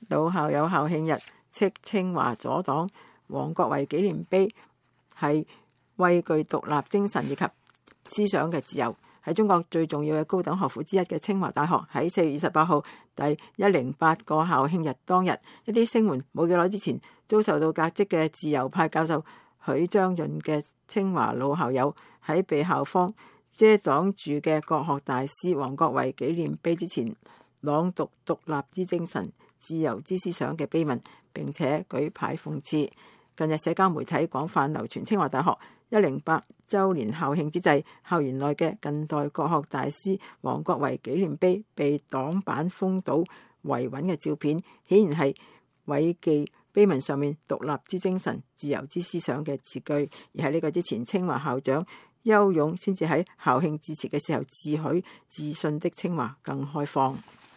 老校友校慶日，即清華左黨王國維紀念碑，係畏懼獨立精神以及思想嘅自由。喺中國最重要嘅高等學府之一嘅清華大學，喺4月28號第108個校慶日當日，一啲聲援冇幾耐之前遭受到革職嘅自由派教授許章潤嘅清華老校友，喺被校方遮擋住嘅國學大師王國維紀念碑之前，朗讀獨立之精神、自由之思想嘅碑文，並且舉牌諷刺。近日社交媒體廣泛流傳清華大學108週年校慶之際，校園內嘅近代國學大師王國維紀念碑被擋板封堵維穩嘅照片，顯然係違記碑文上面獨立之精神、自由之思想嘅字句。而喺呢個之前，清華校長邱勇先至喺校慶致辭嘅時候自許自信的清華更開放。